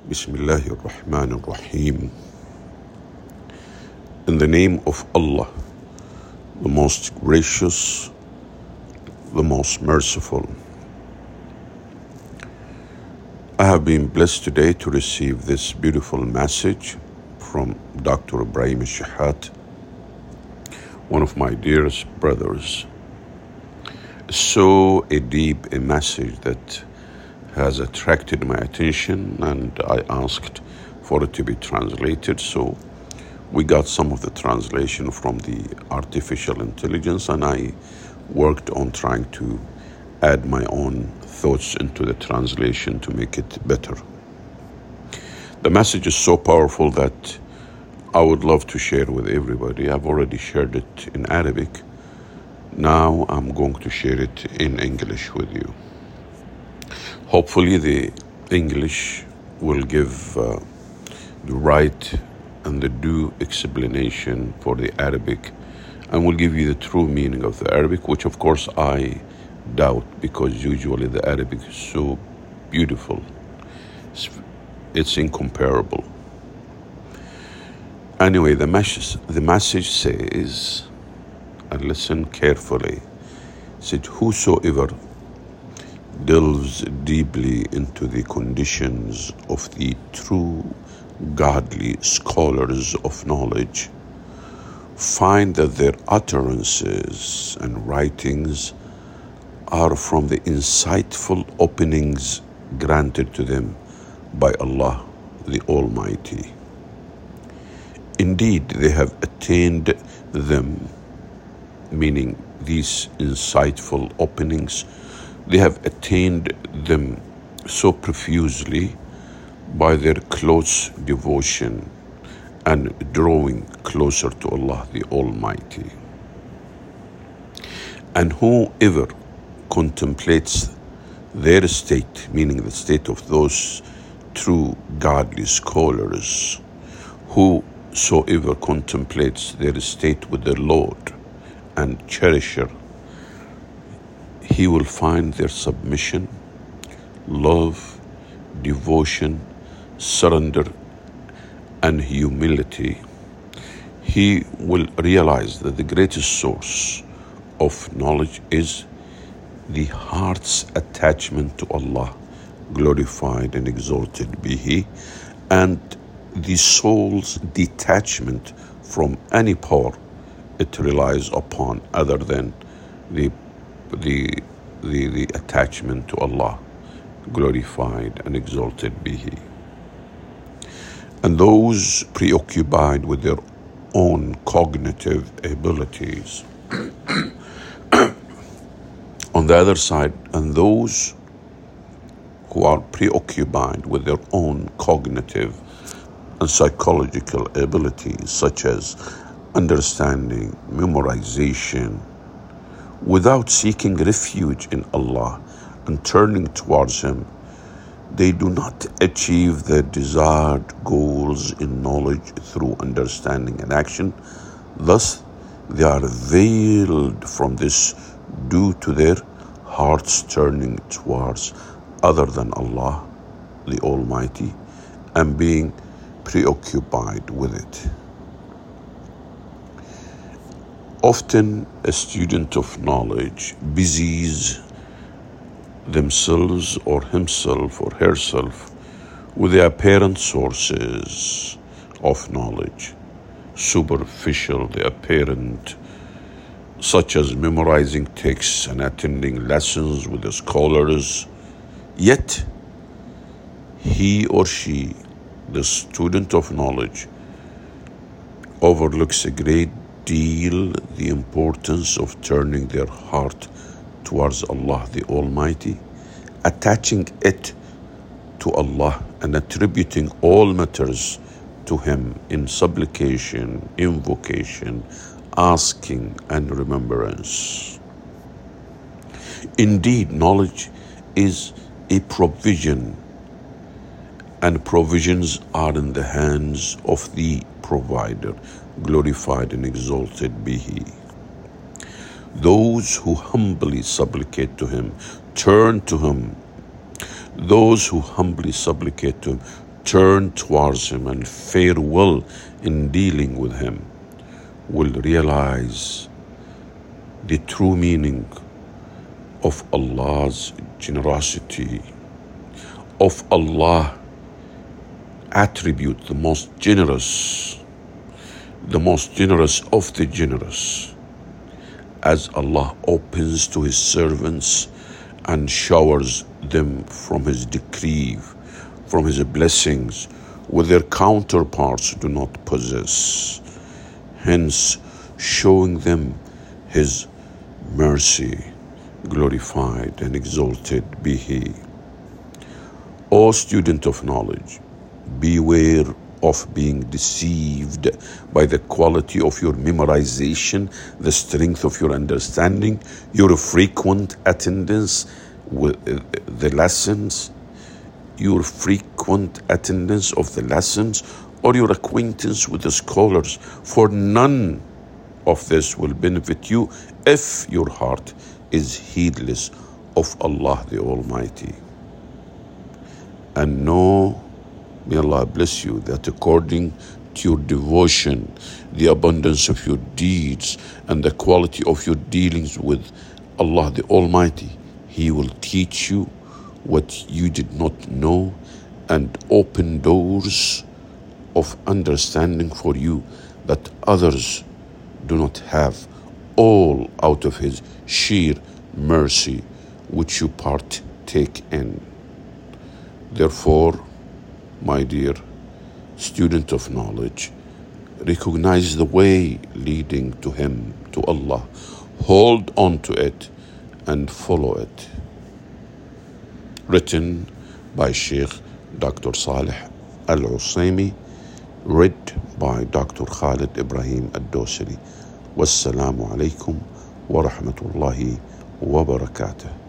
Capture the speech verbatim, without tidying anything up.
Bismillahir Rahmanir Rahim. In the name of Allah, the most gracious, the most merciful. I have been blessed today to receive this beautiful message from Doctor Ibrahim Shahat, one of my dearest brothers. So a deep a message that has attracted my attention, and I asked for it to be translated. So we got some of the translation from the artificial intelligence, and I worked on trying to add my own thoughts into the translation to make it better. The message is so powerful that I would love to share with everybody. I've already shared it in Arabic. Now I'm going to share it in English with you. Hopefully the English will give uh, the right and the due explanation for the Arabic, and will give you the true meaning of the Arabic, which of course I doubt, because usually the Arabic is so beautiful. It's, it's incomparable. Anyway, the message, the message says, and listen carefully, it said, whosoever delves deeply into the conditions of the true godly scholars of knowledge find that their utterances and writings are from the insightful openings granted to them by Allah the Almighty. Indeed, they have attained them, meaning these insightful openings, they have attained them so profusely by their close devotion and drawing closer to Allah the Almighty. And whoever contemplates their state, meaning the state of those true godly scholars, whosoever contemplates their state with their Lord and cherisher, he will find their submission, love, devotion, surrender, and humility. He will realize that the greatest source of knowledge is the heart's attachment to Allah, glorified and exalted be He, and the soul's detachment from any power it relies upon other than the the the, the attachment to Allah, glorified and exalted be He. And those preoccupied with their own cognitive abilities, on the other side, and those who are preoccupied with their own cognitive and psychological abilities, such as understanding, memorization, without seeking refuge in Allah and turning towards Him, they do not achieve their desired goals in knowledge through understanding and action. Thus, they are veiled from this due to their hearts turning towards other than Allah, the Almighty, and being preoccupied with it. Often, a student of knowledge busies themselves or himself or herself with the apparent sources of knowledge, superficial, the apparent, such as memorizing texts and attending lessons with the scholars. Yet, he or she, the student of knowledge, overlooks a great deal the importance of turning their heart towards Allah the Almighty, attaching it to Allah and attributing all matters to Him in supplication, invocation, asking, and remembrance. Indeed, knowledge is a provision, and provisions are in the hands of the Provider, glorified and exalted be He. Those who humbly supplicate to Him, turn to Him. Those who humbly supplicate to Him, turn towards him and fare well in dealing with him will realize the true meaning of Allah's generosity, of Allah attribute, the most generous, the most generous of the generous, as Allah opens to His servants and showers them from His decree, from His blessings, with their counterparts do not possess, hence showing them His mercy. Glorified and exalted be He. O student of knowledge, beware of being deceived by the quality of your memorization, the strength of your understanding, your frequent attendance with the lessons, your frequent attendance of the lessons, or your acquaintance with the scholars, for none of this will benefit you if your heart is heedless of Allah the Almighty. And know, may Allah bless you, that according to your devotion, the abundance of your deeds, and the quality of your dealings with Allah the Almighty, He will teach you what you did not know and open doors of understanding for you that others do not have, all out of His sheer mercy which you partake in. Therefore, my dear student of knowledge, recognize the way leading to Him, to Allah. Hold on to it and follow it. Written by Sheikh Doctor Saleh Al-Usaymi, read by Doctor Khalid Ibrahim Al-Dosari. Wassalamu alaikum wa rahmatullahi wa barakatuh.